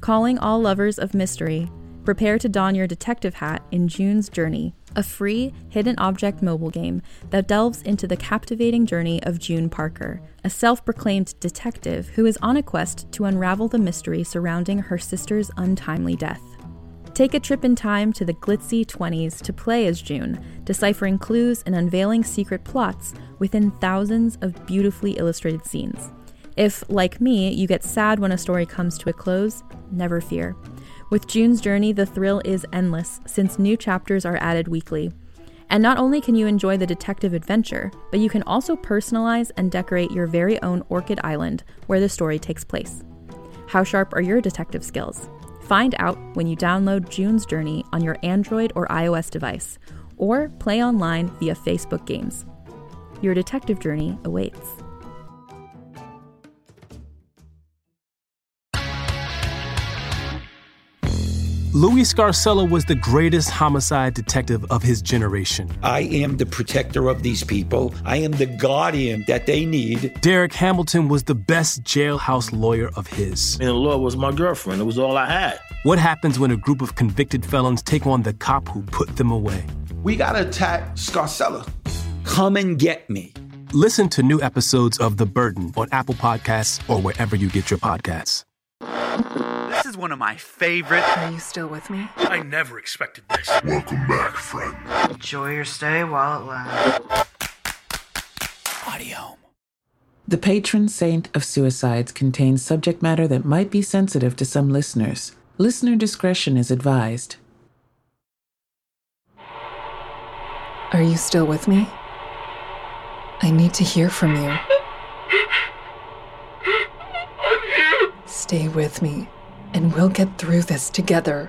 Calling all lovers of mystery, prepare to don your detective hat in June's Journey, a free hidden object mobile game that delves into the captivating journey of June Parker, a self-proclaimed detective who is on a quest to unravel the mystery surrounding her sister's untimely death. Take a trip in time to the glitzy 20s to play as June, deciphering clues and unveiling secret plots within thousands of beautifully illustrated scenes. If, like me, you get sad when a story comes to a close, never fear. With June's Journey, the thrill is endless, since new chapters are added weekly. And not only can you enjoy the detective adventure, but you can also personalize and decorate your very own Orchid Island, where the story takes place. How sharp are your detective skills? Find out when you download June's Journey on your Android or iOS device, or play online via Facebook Games. Your detective journey awaits. Louis Scarcella was the greatest homicide detective of his generation. I am the protector of these people. I am the guardian that they need. Derek Hamilton was the best jailhouse lawyer of his. And the law was my girlfriend. It was all I had. What happens when a group of convicted felons take on the cop who put them away? We gotta attack Scarcella. Come and get me. Listen to new episodes of The Burden on Apple Podcasts or wherever you get your podcasts. This is one of my favorite. Are you still with me? I never expected this. Welcome back, friend. Enjoy your stay while it lasts. Audio. The Patron Saint of Suicides contains subject matter that might be sensitive to some listeners. Listener discretion is advised. Are you still with me? I need to hear from you. Stay with me, and we'll get through this together.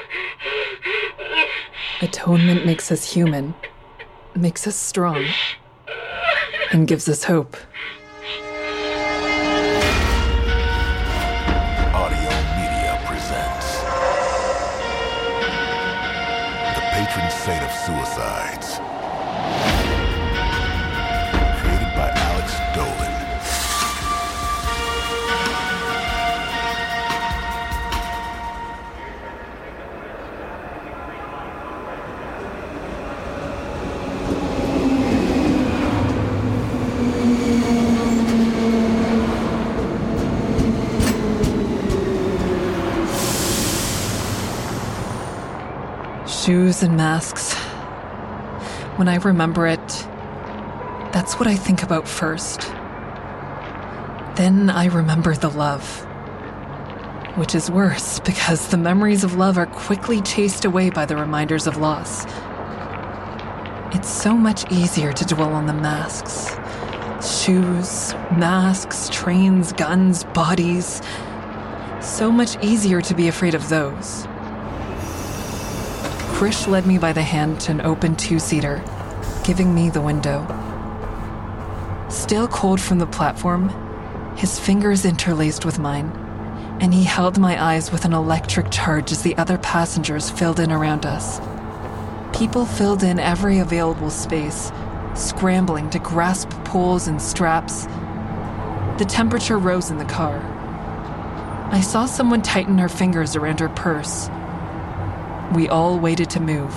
Atonement makes us human, makes us strong, and gives us hope. Audio Media presents The Patron Saint of Suicides. Created by Alex Dolan. Shoes and masks. When I remember it, that's what I think about first. Then I remember the love. Which is worse, because the memories of love are quickly chased away by the reminders of loss. It's so much easier to dwell on the masks. Shoes, masks, trains, guns, bodies. So much easier to be afraid of those. Krish led me by the hand to an open two-seater, giving me the window. Still cold from the platform, his fingers interlaced with mine, and he held my eyes with an electric charge as the other passengers filled in around us. People filled in every available space, scrambling to grasp poles and straps. The temperature rose in the car. I saw someone tighten her fingers around her purse. We all waited to move.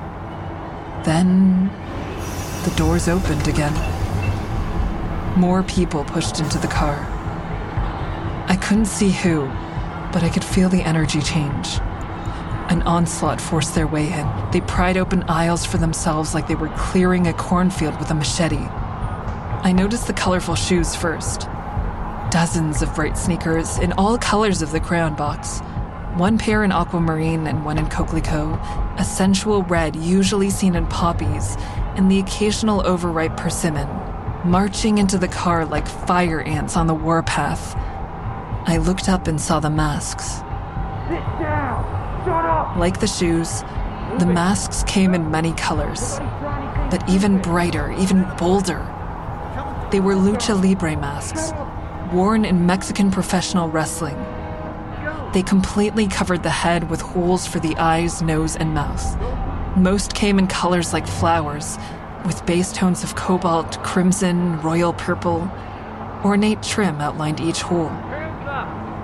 Then, the doors opened again. More people pushed into the car. I couldn't see who, but I could feel the energy change. An onslaught forced their way in. They pried open aisles for themselves like they were clearing a cornfield with a machete. I noticed the colorful shoes first. Dozens of bright sneakers in all colors of the crayon box. One pair in aquamarine and one in coquelicot, a sensual red usually seen in poppies, and the occasional overripe persimmon, marching into the car like fire ants on the warpath. I looked up and saw the masks. Sit down! Shut up! Like the shoes, the masks came in many colors, but even brighter, even bolder. They were lucha libre masks, worn in Mexican professional wrestling. They completely covered the head with holes for the eyes, nose, and mouth. Most came in colors like flowers, with base tones of cobalt, crimson, royal purple. Ornate trim outlined each hole.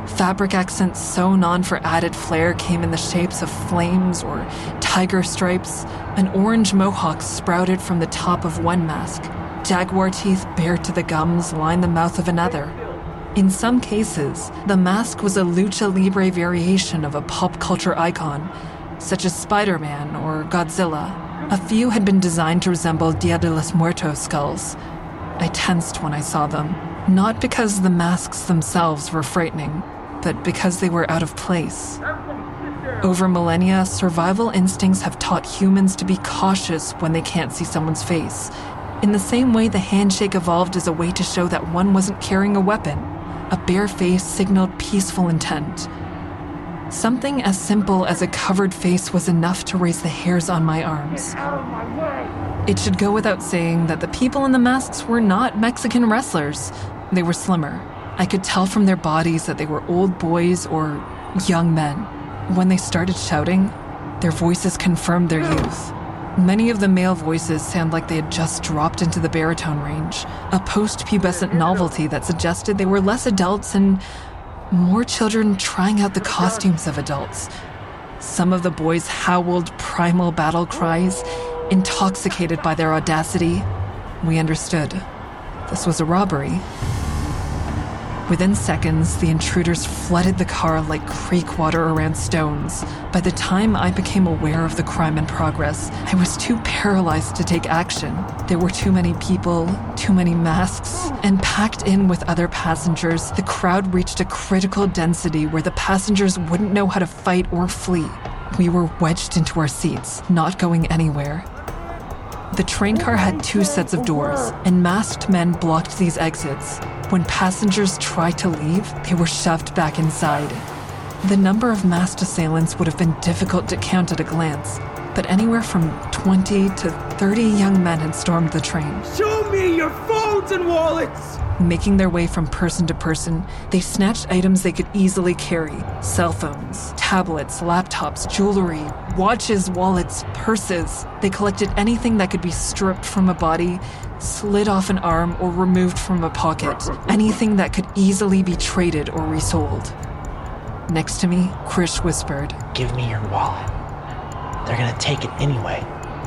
Fabric accents sewn on for added flair came in the shapes of flames or tiger stripes. An orange mohawk sprouted from the top of one mask. Jaguar teeth bared to the gums lined the mouth of another. In some cases, the mask was a lucha libre variation of a pop culture icon, such as Spider-Man or Godzilla. A few had been designed to resemble Dia de los Muertos skulls. I tensed when I saw them, not because the masks themselves were frightening, but because they were out of place. Over millennia, survival instincts have taught humans to be cautious when they can't see someone's face. In the same way the handshake evolved as a way to show that one wasn't carrying a weapon, a bare face signaled peaceful intent. Something as simple as a covered face was enough to raise the hairs on my arms. It should go without saying that the people in the masks were not Mexican wrestlers. They were slimmer. I could tell from their bodies that they were old boys or young men. When they started shouting, their voices confirmed their youth. Many of the male voices sound like they had just dropped into the baritone range, a post-pubescent novelty that suggested they were less adults and more children trying out the costumes of adults. Some of the boys howled primal battle cries, intoxicated by their audacity. We understood. This was a robbery. Within seconds, the intruders flooded the car like creek water around stones. By the time I became aware of the crime in progress, I was too paralyzed to take action. There were too many people, too many masks, and packed in with other passengers, the crowd reached a critical density where the passengers wouldn't know how to fight or flee. We were wedged into our seats, not going anywhere. The train car had 2 sets of doors, and masked men blocked these exits. When passengers tried to leave, they were shoved back inside. The number of masked assailants would have been difficult to count at a glance, but anywhere from 20 to 30 young men had stormed the train. Show me your phones and wallets! Making their way from person to person, they snatched items they could easily carry. Cell phones, tablets, laptops, jewelry, watches, wallets, purses. They collected anything that could be stripped from a body, slid off an arm, or removed from a pocket. Anything that could easily be traded or resold. Next to me, Krish whispered, "Give me your wallet. They're gonna take it anyway."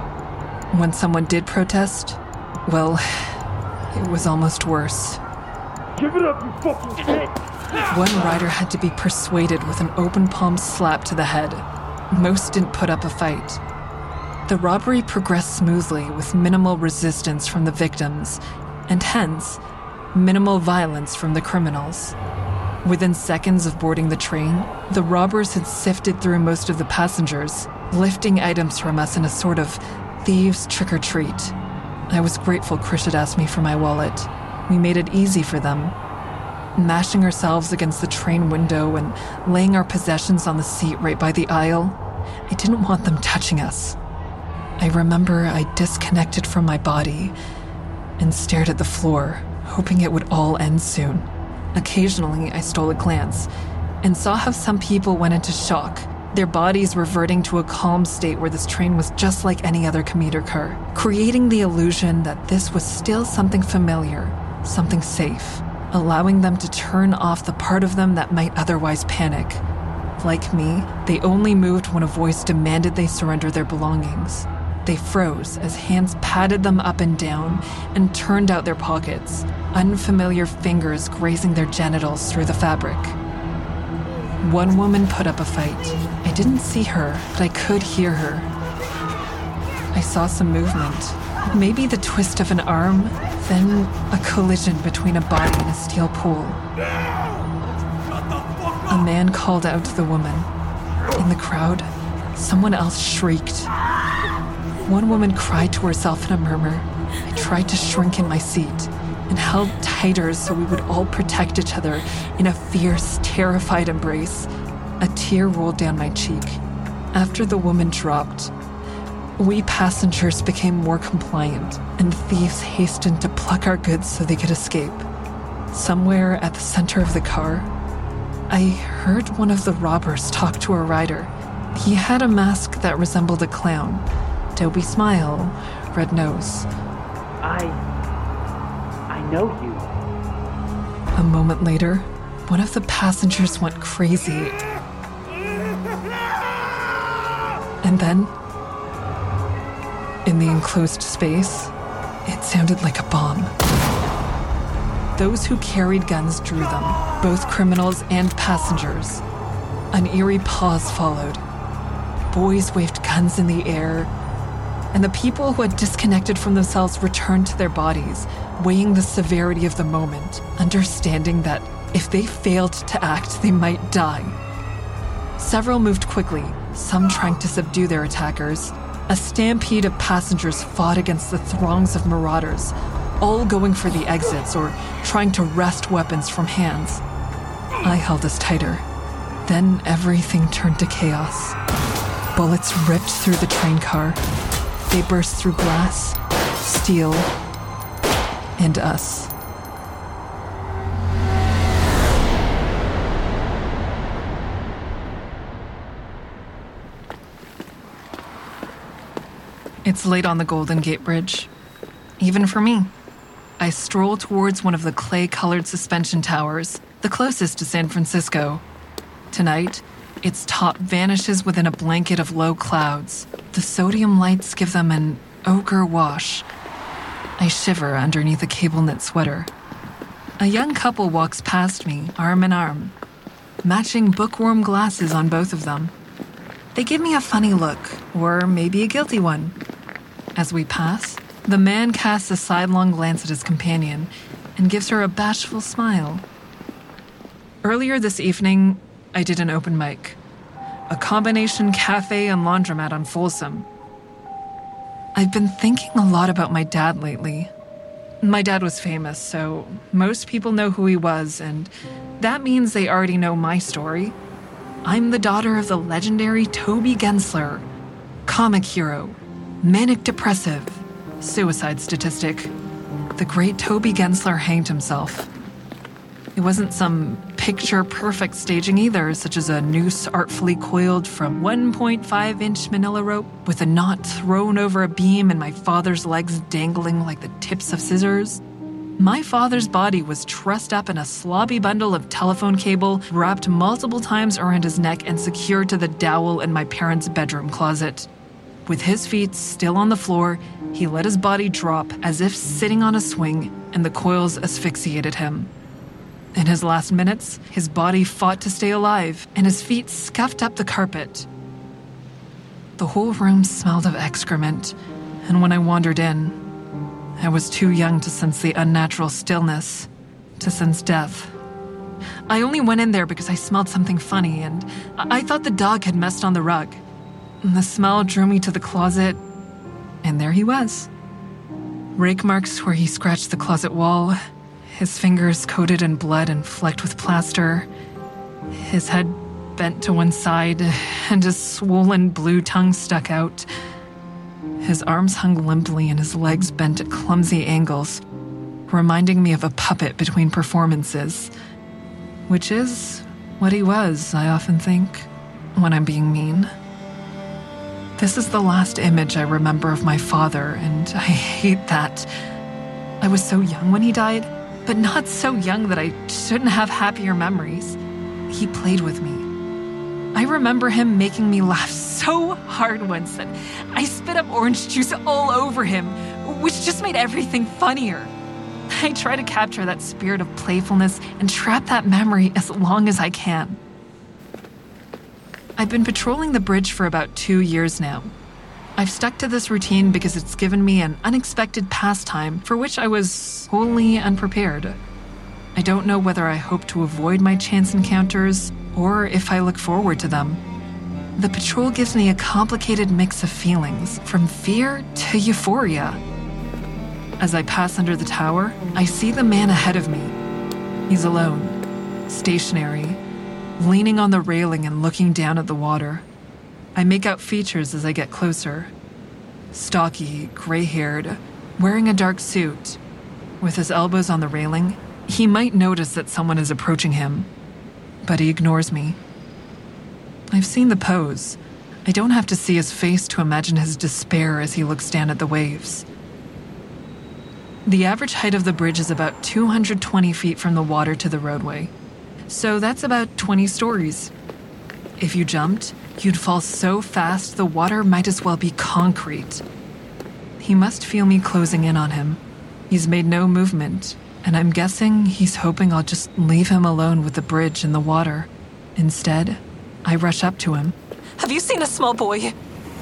When someone did protest, well, it was almost worse. Give it up, you fucking shit! One rider had to be persuaded with an open palm slap to the head. Most didn't put up a fight. The robbery progressed smoothly with minimal resistance from the victims, and hence, minimal violence from the criminals. Within seconds of boarding the train, the robbers had sifted through most of the passengers, lifting items from us in a sort of thieves' trick-or-treat. I was grateful Krish had asked me for my wallet. We made it easy for them. Mashing ourselves against the train window and laying our possessions on the seat right by the aisle, I didn't want them touching us. I remember I disconnected from my body and stared at the floor, hoping it would all end soon. Occasionally, I stole a glance and saw how some people went into shock, their bodies reverting to a calm state where this train was just like any other commuter car, creating the illusion that this was still something familiar, something safe, allowing them to turn off the part of them that might otherwise panic. Like me, they only moved when a voice demanded they surrender their belongings. They froze as hands patted them up and down and turned out their pockets, unfamiliar fingers grazing their genitals through the fabric. One woman put up a fight. I didn't see her, but I could hear her. I saw some movement. Maybe the twist of an arm, then a collision between a body and a steel pool. A man called out to the woman. In the crowd, someone else shrieked. One woman cried to herself in a murmur. I tried to shrink in my seat and held tighter so we would all protect each other in a fierce, terrified embrace. A tear rolled down my cheek. After the woman dropped, we passengers became more compliant, and the thieves hastened to pluck our goods so they could escape. Somewhere at the center of the car, I heard one of the robbers talk to a rider. He had a mask that resembled a clown. Dopey smile, red nose. I know you. A moment later, one of the passengers went crazy. And then, in the enclosed space, it sounded like a bomb. Those who carried guns drew them, both criminals and passengers. An eerie pause followed. Boys waved guns in the air, and the people who had disconnected from themselves returned to their bodies, weighing the severity of the moment, understanding that if they failed to act, they might die. Several moved quickly, some trying to subdue their attackers. A stampede of passengers fought against the throngs of marauders, all going for the exits or trying to wrest weapons from hands. I held us tighter. Then everything turned to chaos. Bullets ripped through the train car. They burst through glass, steel, and us. It's late on the Golden Gate Bridge. Even for me. I stroll towards one of the clay-colored suspension towers, the closest to San Francisco. Tonight, its top vanishes within a blanket of low clouds. The sodium lights give them an ochre wash. I shiver underneath a cable-knit sweater. A young couple walks past me, arm in arm, matching bookworm glasses on both of them. They give me a funny look, or maybe a guilty one. As we pass, the man casts a sidelong glance at his companion and gives her a bashful smile. Earlier this evening, I did an open mic, a combination cafe and laundromat on Folsom. I've been thinking a lot about my dad lately. My dad was famous, so most people know who he was, and that means they already know my story. I'm the daughter of the legendary Toby Gensler, comic hero, manic depressive, suicide statistic. The great Toby Gensler hanged himself. It wasn't some picture-perfect staging either, such as a noose artfully coiled from 1.5-inch manila rope with a knot thrown over a beam and my father's legs dangling like the tips of scissors. My father's body was trussed up in a slobby bundle of telephone cable, wrapped multiple times around his neck and secured to the dowel in my parents' bedroom closet. With his feet still on the floor, he let his body drop as if sitting on a swing, and the coils asphyxiated him. In his last minutes, his body fought to stay alive, and his feet scuffed up the carpet. The whole room smelled of excrement, and when I wandered in, I was too young to sense the unnatural stillness, to sense death. I only went in there because I smelled something funny, and I thought the dog had messed on the rug. The smell drew me to the closet, and there he was. Rake marks where he scratched the closet wall, his fingers coated in blood and flecked with plaster, his head bent to one side, and his swollen blue tongue stuck out. His arms hung limply and his legs bent at clumsy angles, reminding me of a puppet between performances, which is what he was, I often think, when I'm being mean. This is the last image I remember of my father, and I hate that. I was so young when he died, but not so young that I shouldn't have happier memories. He played with me. I remember him making me laugh so hard once that I spit up orange juice all over him, which just made everything funnier. I try to capture that spirit of playfulness and trap that memory as long as I can. I've been patrolling the bridge for about 2 years now. I've stuck to this routine because it's given me an unexpected pastime for which I was wholly unprepared. I don't know whether I hope to avoid my chance encounters or if I look forward to them. The patrol gives me a complicated mix of feelings, from fear to euphoria. As I pass under the tower, I see the man ahead of me. He's alone, stationary, leaning on the railing and looking down at the water. I make out features as I get closer. Stocky, gray-haired, wearing a dark suit. With his elbows on the railing, he might notice that someone is approaching him, but he ignores me. I've seen the pose. I don't have to see his face to imagine his despair as he looks down at the waves. The average height of the bridge is about 220 feet from the water to the roadway. So that's about 20 stories. If you jumped, you'd fall so fast the water might as well be concrete. He must feel me closing in on him. He's made no movement, and I'm guessing he's hoping I'll just leave him alone with the bridge and the water. Instead, I rush up to him. Have you seen a small boy?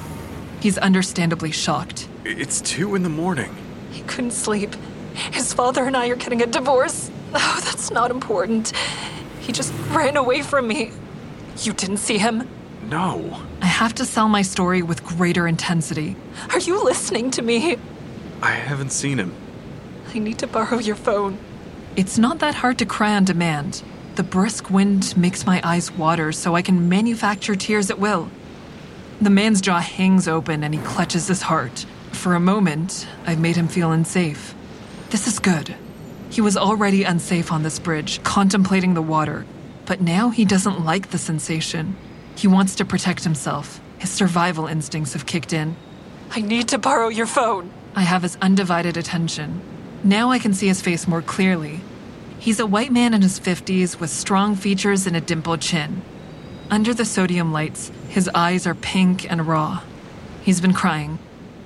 He's understandably shocked. It's 2 a.m. He couldn't sleep. His father and I are getting a divorce. Oh, that's not important. He just ran away from me. You didn't see him? No. I have to sell my story with greater intensity. Are you listening to me? I haven't seen him. I need to borrow your phone. It's not that hard to cry on demand. The brisk wind makes my eyes water so I can manufacture tears at will. The man's jaw hangs open and he clutches his heart. For a moment, I've made him feel unsafe. This is good. He was already unsafe on this bridge, contemplating the water. But now he doesn't like the sensation. He wants to protect himself. His survival instincts have kicked in. I need to borrow your phone. I have his undivided attention. Now I can see his face more clearly. He's a white man in his 50s with strong features and a dimpled chin. Under the sodium lights, his eyes are pink and raw. He's been crying.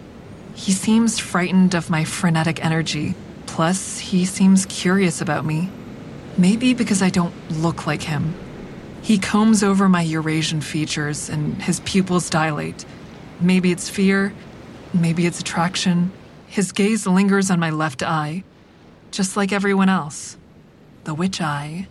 He seems frightened of my frenetic energy. Plus, he seems curious about me. Maybe because I don't look like him. He combs over my Eurasian features and his pupils dilate. Maybe it's fear, maybe it's attraction. His gaze lingers on my left eye, just like everyone else. The witch eye.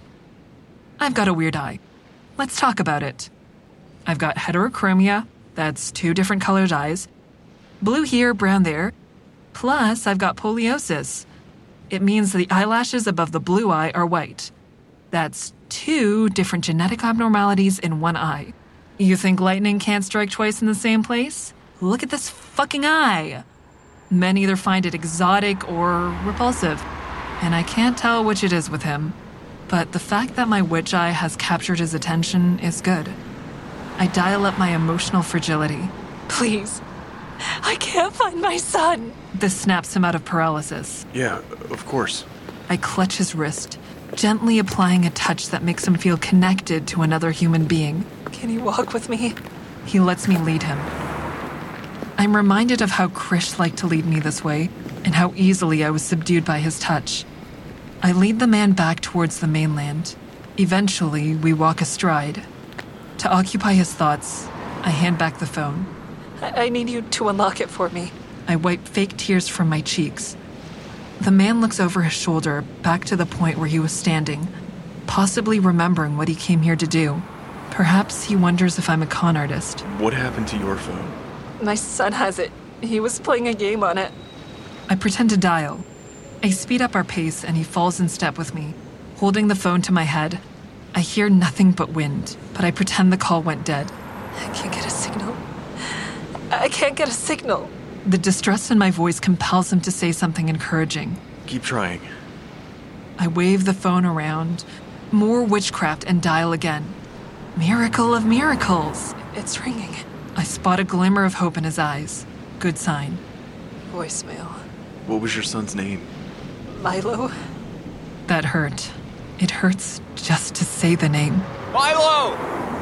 I've got a weird eye. Let's talk about it. I've got heterochromia, that's 2 different colored eyes. Blue here, brown there. Plus, I've got poliosis. It means the eyelashes above the blue eye are white. That's 2 different genetic abnormalities in one eye. You think lightning can't strike twice in the same place? Look at this fucking eye. Men either find it exotic or repulsive, and I can't tell which it is with him. But the fact that my witch eye has captured his attention is good. I dial up my emotional fragility. Please, I can't find my son. This snaps him out of paralysis. Yeah, of course. I clutch his wrist, gently applying a touch that makes him feel connected to another human being. Can you walk with me? He lets me lead him. I'm reminded of how Krish liked to lead me this way, and how easily I was subdued by his touch. I lead the man back towards the mainland. Eventually, we walk astride. To occupy his thoughts, I hand back the phone. I need you to unlock it for me. I wipe fake tears from my cheeks. The man looks over his shoulder, back to the point where he was standing, possibly remembering what he came here to do. Perhaps he wonders if I'm a con artist. What happened to your phone? My son has it. He was playing a game on it. I pretend to dial. I speed up our pace and he falls in step with me. Holding the phone to my head, I hear nothing but wind, but I pretend the call went dead. I can't get a signal. I can't get a signal. The distress in my voice compels him to say something encouraging. Keep trying. I wave the phone around, more witchcraft, and dial again. Miracle of miracles. It's ringing. I spot a glimmer of hope in his eyes. Good sign. Voicemail. What was your son's name? Milo. That hurt. It hurts just to say the name. Milo!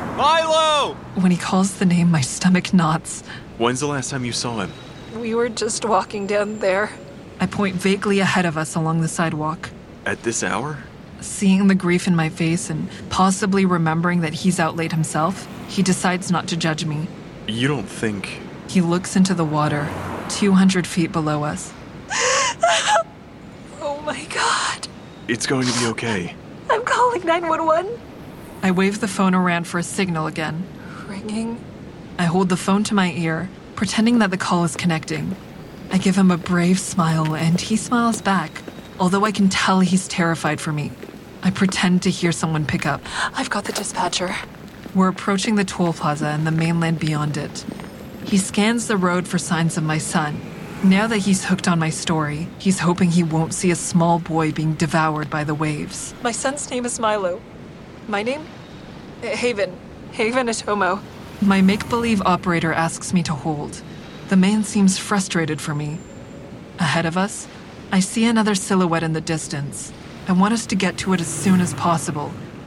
Milo! When he calls the name, my stomach knots. When's the last time you saw him? We were just walking down there. I point vaguely ahead of us along the sidewalk. At this hour? Seeing the grief in my face and possibly remembering that he's out late himself, he decides not to judge me. You don't think... He looks into the water, 200 feet below us. Oh my God. It's going to be okay. I'm calling 911. I wave the phone around for a signal again. Ringing. I hold the phone to my ear, pretending that the call is connecting. I give him a brave smile, and he smiles back, although I can tell he's terrified for me. I pretend to hear someone pick up. I've got the dispatcher. We're approaching the toll plaza and the mainland beyond it. He scans the road for signs of my son. Now that he's hooked on my story, he's hoping he won't see a small boy being devoured by the waves. My son's name is Milo. My name? Haven. Haven Atomo. My make-believe operator asks me to hold. The man seems frustrated for me. Ahead of us, I see another silhouette in the distance. I want us to get to it as soon as possible.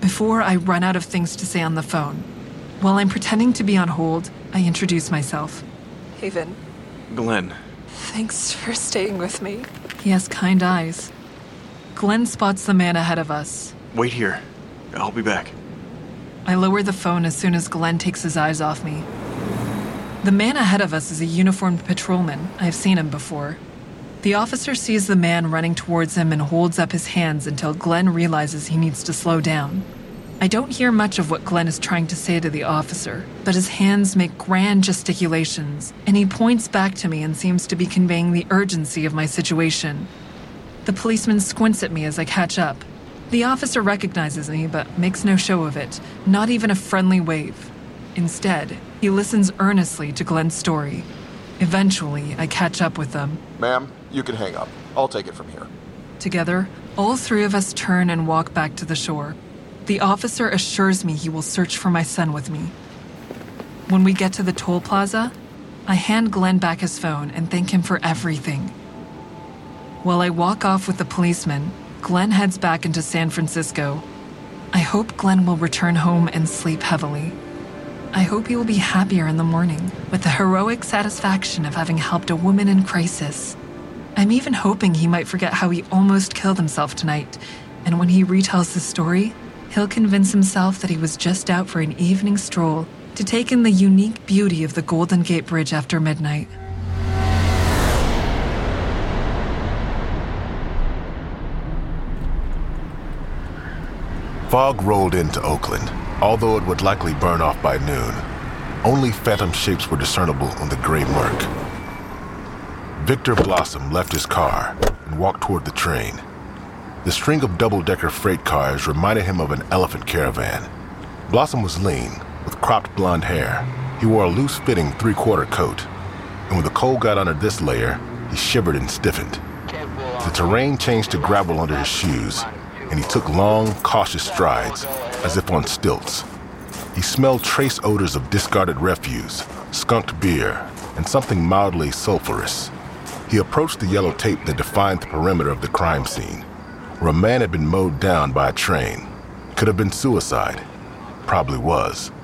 Before I run out of things to say on the phone, while I'm pretending to be on hold, I introduce myself. Haven. Glenn. Thanks for staying with me. He has kind eyes. Glenn spots the man ahead of us. Wait here. I'll be back. I lower the phone as soon as Glenn takes his eyes off me. The man ahead of us is a uniformed patrolman. I've seen him before. The officer sees the man running towards him and holds up his hands until Glenn realizes he needs to slow down. I don't hear much of what Glenn is trying to say to the officer, but his hands make grand gesticulations, and he points back to me and seems to be conveying the urgency of my situation. The policeman squints at me as I catch up. The officer recognizes me, but makes no show of it, not even a friendly wave. Instead, he listens earnestly to Glenn's story. Eventually, I catch up with them. Ma'am, you can hang up. I'll take it from here. Together, all three of us turn and walk back to the shore. The officer assures me he will search for my son with me. When we get to the toll plaza, I hand Glenn back his phone and thank him for everything. While I walk off with the policeman, Glenn heads back into San Francisco. I hope Glenn will return home and sleep heavily. I hope he will be happier in the morning, with the heroic satisfaction of having helped a woman in crisis. I'm even hoping he might forget how he almost killed himself tonight, and when he retells the story, he'll convince himself that he was just out for an evening stroll to take in the unique beauty of the Golden Gate Bridge after midnight. Fog rolled into Oakland, although it would likely burn off by noon. Only phantom shapes were discernible on the gray murk. Victor Blossom left his car and walked toward the train. The string of double-decker freight cars reminded him of an elephant caravan. Blossom was lean, with cropped blonde hair. He wore a loose-fitting three-quarter coat, and when the cold got under this layer, he shivered and stiffened. The terrain changed to gravel under his shoes, and he took long, cautious strides, as if on stilts. He smelled trace odors of discarded refuse, skunked beer, and something mildly sulfurous. He approached the yellow tape that defined the perimeter of the crime scene, where a man had been mowed down by a train. Could have been suicide. Probably was.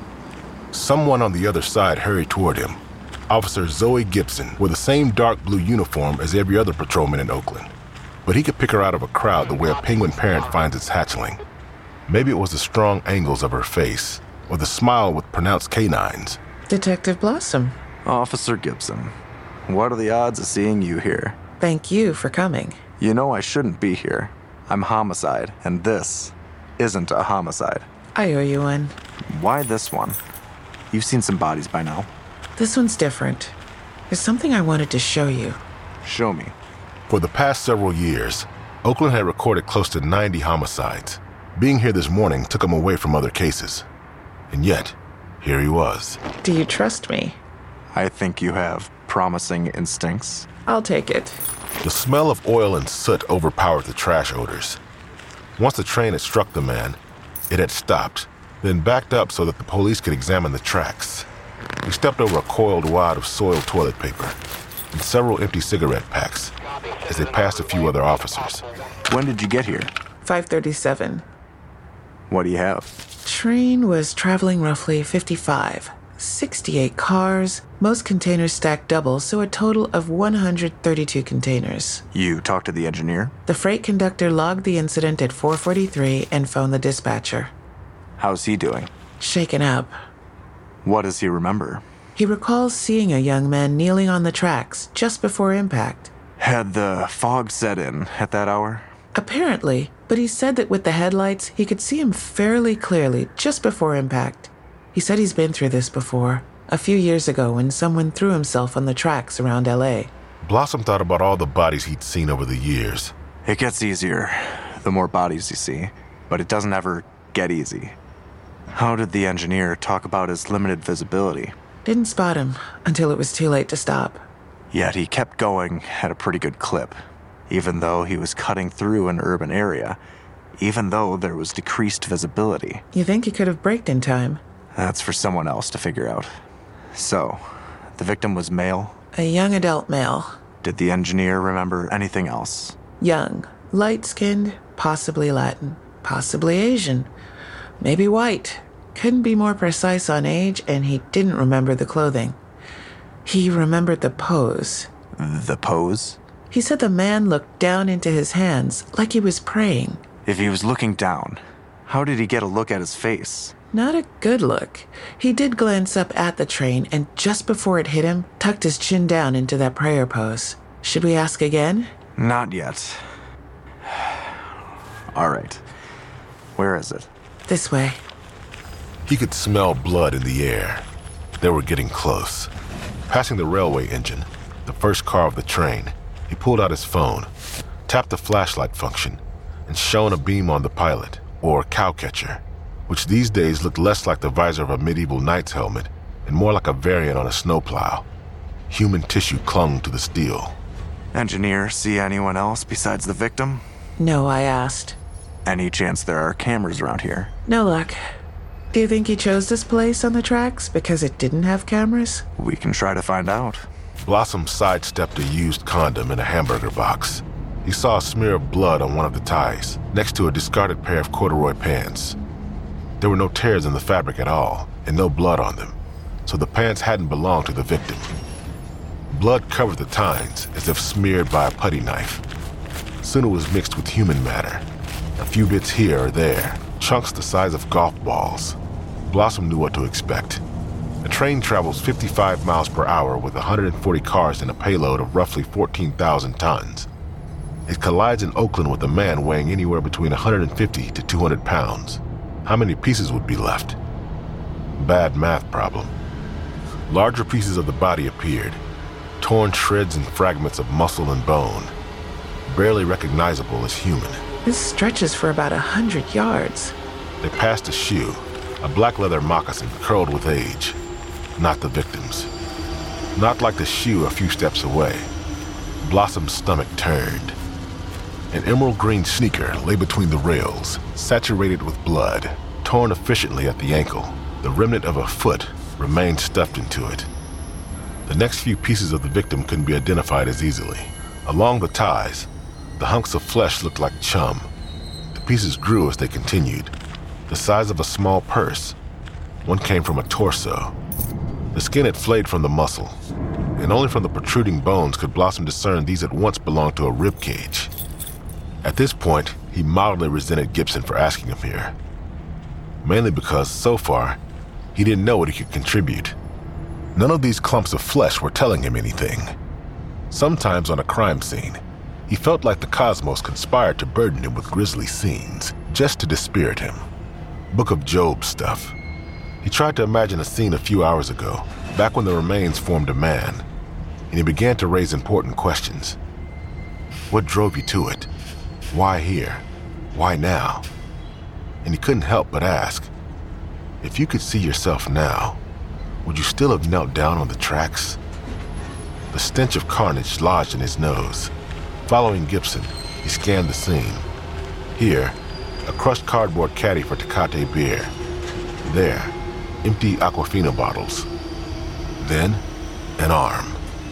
Someone on the other side hurried toward him. Officer Zoe Gibson wore the same dark blue uniform as every other patrolman in Oakland. But he could pick her out of a crowd the way a penguin parent finds its hatchling. Maybe it was the strong angles of her face, or the smile with pronounced canines. Detective Blossom. Officer Gibson, what are the odds of seeing you here? Thank you for coming. You know I shouldn't be here. I'm homicide, and this isn't a homicide. I owe you one. Why this one? You've seen some bodies by now. This one's different. There's something I wanted to show you. Show me. For the past several years, Oakland had recorded close to 90 homicides. Being here this morning took him away from other cases. And yet, here he was. Do you trust me? I think you have promising instincts. I'll take it. The smell of oil and soot overpowered the trash odors. Once the train had struck the man, it had stopped, then backed up so that the police could examine the tracks. He stepped over a coiled wad of soiled toilet paper and several empty cigarette packs as they passed a few other officers. When did you get here? 5:37. What do you have? Train was traveling roughly 55. 68 cars, most containers stacked double, so a total of 132 containers. You talked to the engineer? The freight conductor logged the incident at 4:43 and phoned the dispatcher. How's he doing? Shaken up. What does he remember? He recalls seeing a young man kneeling on the tracks just before impact. Had the fog set in at that hour? Apparently, but he said that with the headlights, he could see him fairly clearly just before impact. He said he's been through this before, a few years ago when someone threw himself on the tracks around LA. Blossom thought about all the bodies he'd seen over the years. It gets easier the more bodies you see, but it doesn't ever get easy. How did the engineer talk about his limited visibility? Didn't spot him until it was too late to stop. Yet he kept going at a pretty good clip, even though he was cutting through an urban area, even though there was decreased visibility. You think he could have braked in time? That's for someone else to figure out. So, the victim was male? A young adult male. Did the engineer remember anything else? Young, light-skinned, possibly Latin, possibly Asian. Maybe white. Couldn't be more precise on age, and he didn't remember the clothing. He remembered the pose. The pose? He said the man looked down into his hands like he was praying. If he was looking down, how did he get a look at his face? Not a good look. He did glance up at the train, and just before it hit him, tucked his chin down into that prayer pose. Should we ask again? Not yet. All right. Where is it? This way. He could smell blood in the air. They were getting close. Passing the railway engine, the first car of the train, he pulled out his phone, tapped the flashlight function, and shone a beam on the pilot, or cowcatcher, which these days looked less like the visor of a medieval knight's helmet and more like a variant on a snowplow. Human tissue clung to the steel. Engineer, see anyone else besides the victim? No, I asked. Any chance there are cameras around here? No luck. Do you think he chose this place on the tracks because it didn't have cameras? We can try to find out. Blossom sidestepped a used condom in a hamburger box. He saw a smear of blood on one of the ties, next to a discarded pair of corduroy pants. There were no tears in the fabric at all, and no blood on them, so the pants hadn't belonged to the victim. Blood covered the tines as if smeared by a putty knife. Soon it was mixed with human matter. A few bits here or there, chunks the size of golf balls. Blossom knew what to expect. A train travels 55 miles per hour with 140 cars and a payload of roughly 14,000 tons. It collides in Oakland with a man weighing anywhere between 150 to 200 pounds. How many pieces would be left? Bad math problem. Larger pieces of the body appeared, torn shreds and fragments of muscle and bone, barely recognizable as human. This stretches for about 100 yards. They passed a shoe, a black leather moccasin curled with age. Not the victim's. Not like the shoe a few steps away. Blossom's stomach turned. An emerald green sneaker lay between the rails, saturated with blood, torn efficiently at the ankle. The remnant of a foot remained stuffed into it. The next few pieces of the victim couldn't be identified as easily. Along the ties, the hunks of flesh looked like chum. The pieces grew as they continued, the size of a small purse. One came from a torso. The skin had flayed from the muscle, and only from the protruding bones could Blossom discern these at once belonged to a rib cage. At this point, he mildly resented Gibson for asking him here. Mainly because, so far, he didn't know what he could contribute. None of these clumps of flesh were telling him anything. Sometimes on a crime scene, he felt like the cosmos conspired to burden him with grisly scenes, just to dispirit him. Book of Job stuff. He tried to imagine a scene a few hours ago, back when the remains formed a man, and he began to raise important questions. What drove you to it? Why here? Why now? And he couldn't help but ask, if you could see yourself now, would you still have knelt down on the tracks? The stench of carnage lodged in his nose. Following Gibson, he scanned the scene. Here, a crushed cardboard caddy for Tecate beer. There, empty Aquafina bottles. Then, an arm.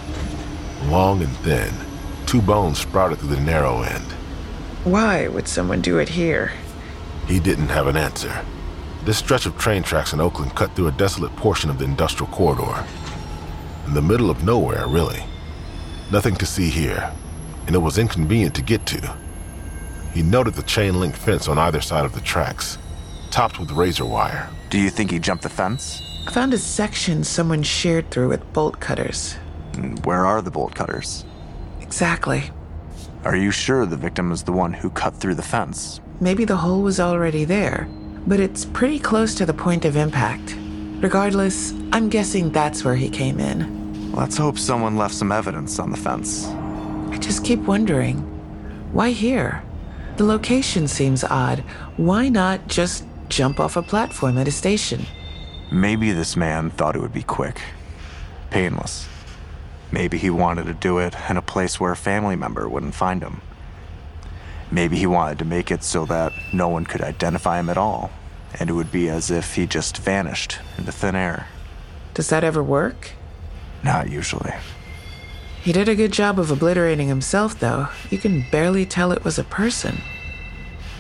Long and thin, two bones sprouted through the narrow end. Why would someone do it here? He didn't have an answer. This stretch of train tracks in Oakland cut through a desolate portion of the industrial corridor. In the middle of nowhere, really. Nothing to see here, and it was inconvenient to get to. He noted the chain-link fence on either side of the tracks, topped with razor wire. Do you think he jumped the fence? I found a section someone sheared through with bolt cutters. Where are the bolt cutters? Exactly. Are you sure the victim is the one who cut through the fence? Maybe the hole was already there, but it's pretty close to the point of impact. Regardless, I'm guessing that's where he came in. Let's hope someone left some evidence on the fence. I just keep wondering, why here? The location seems odd. Why not just jump off a platform at a station? Maybe this man thought it would be quick, painless. Maybe he wanted to do it in a place where a family member wouldn't find him. Maybe he wanted to make it so that no one could identify him at all, and it would be as if he just vanished into thin air. Does that ever work? Not usually. He did a good job of obliterating himself, though. You can barely tell it was a person.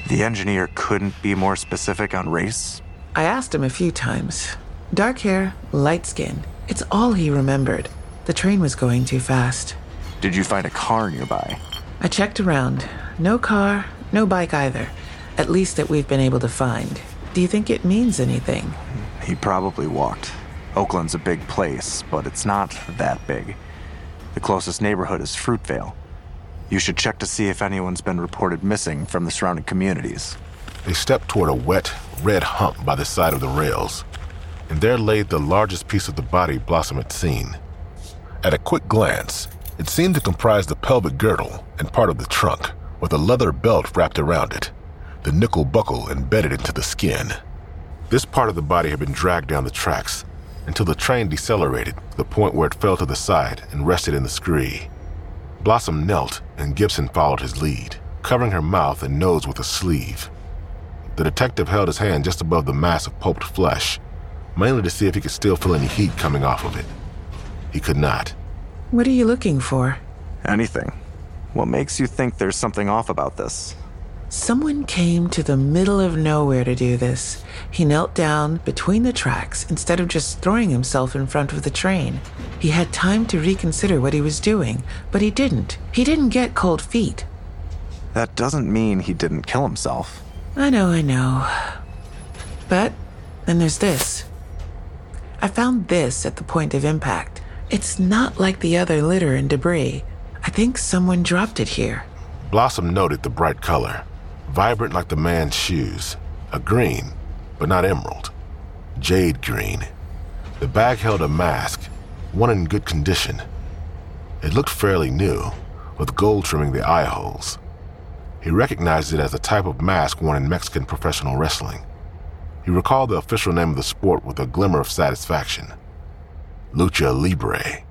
The engineer couldn't be more specific on race? I asked him a few times. Dark hair, light skin. It's all he remembered. The train was going too fast. Did you find a car nearby? I checked around. No car, no bike either. At least that we've been able to find. Do you think it means anything? He probably walked. Oakland's a big place, but it's not that big. The closest neighborhood is Fruitvale. You should check to see if anyone's been reported missing from the surrounding communities. They stepped toward a wet, red hump by the side of the rails, and there lay the largest piece of the body Blossom had seen. At a quick glance, it seemed to comprise the pelvic girdle and part of the trunk, with a leather belt wrapped around it, the nickel buckle embedded into the skin. This part of the body had been dragged down the tracks until the train decelerated to the point where it fell to the side and rested in the scree. Blossom knelt and Gibson followed his lead, covering her mouth and nose with a sleeve. The detective held his hand just above the mass of pulped flesh, mainly to see if he could still feel any heat coming off of it. He could not. What are you looking for? Anything. What makes you think there's something off about this? Someone came to the middle of nowhere to do this. He knelt down between the tracks instead of just throwing himself in front of the train. He had time to reconsider what he was doing, but he didn't. He didn't get cold feet. That doesn't mean he didn't kill himself. I know. But then there's this. I found this at the point of impact. It's not like the other litter and debris. I think someone dropped it here. Blossom noted the bright color, vibrant like the man's shoes, a green, but not emerald, jade green. The bag held a mask, one in good condition. It looked fairly new, with gold trimming the eye holes. He recognized it as a type of mask worn in Mexican professional wrestling. He recalled the official name of the sport with a glimmer of satisfaction. Lucha Libre.